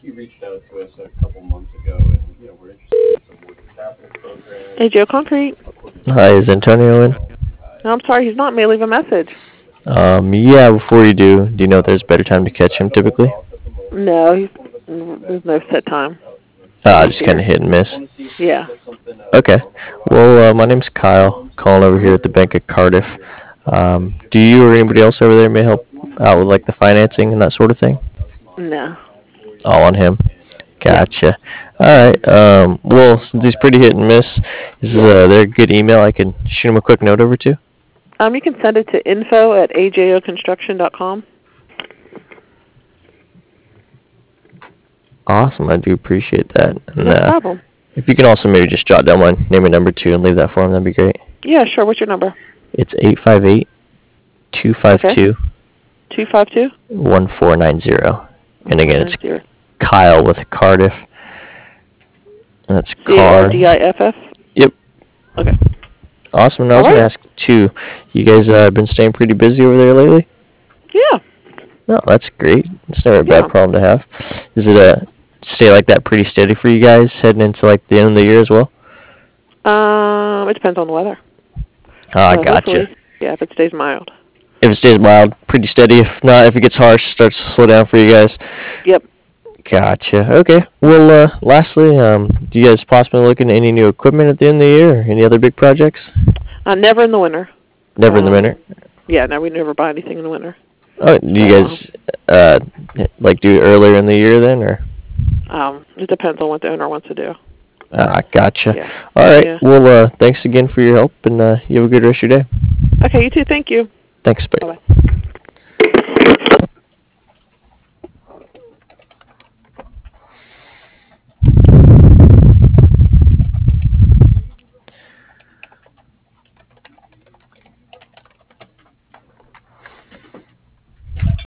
AJO Concrete. Hi, is Antonio in? No, I'm sorry, he's not. May I leave a message? Yeah, before you do you know if there's a better time to catch him typically? No, there's no set time that Ah, he's just kind of here. hit and miss. Yeah. Okay. Well, my name's Kyle, calling over here at the Bank of Cardiff. Do you or anybody else over there may help out with like the financing and that sort of thing? No. All on him. Yep. Gotcha. All right. Well, since he's pretty hit and miss, is there a good email I can shoot him a quick note over to? You can send it to info@ajoconstruction.com. Awesome. I do appreciate that. And No problem. if you can also maybe just jot down my name and number too and leave that for him, that'd be great. Yeah, sure. What's your number? It's 858 Okay. 252 252? 1490. And again, it's 490. Kyle with Cardiff. And that's car. CARDIFF? Yep. Okay. Awesome. And I was going to ask, too, you guys been staying pretty busy over there lately? Yeah. No, that's great. It's never a Yeah. bad problem to have. Is it stay like that pretty steady for you guys heading into like the end of the year as well? It depends on the weather. Ah, So gotcha. hopefully, yeah, if it stays mild. If it stays mild, pretty steady. If not, if it gets harsh, starts to slow down for you guys. Yep. Gotcha. Okay. Well, lastly, do you guys possibly looking at any new equipment at the end of the year or any other big projects? Never in the winter. Never in the winter? Yeah, no, we never buy anything in the winter. Oh, do you guys like do it earlier in the year then, or? It depends on what the owner wants to do. Gotcha. Yeah. All right. Yeah. Well, thanks again for your help, and you have a good rest of your day. Okay, you too. Thank you. Thanks. Bye. Bye-bye.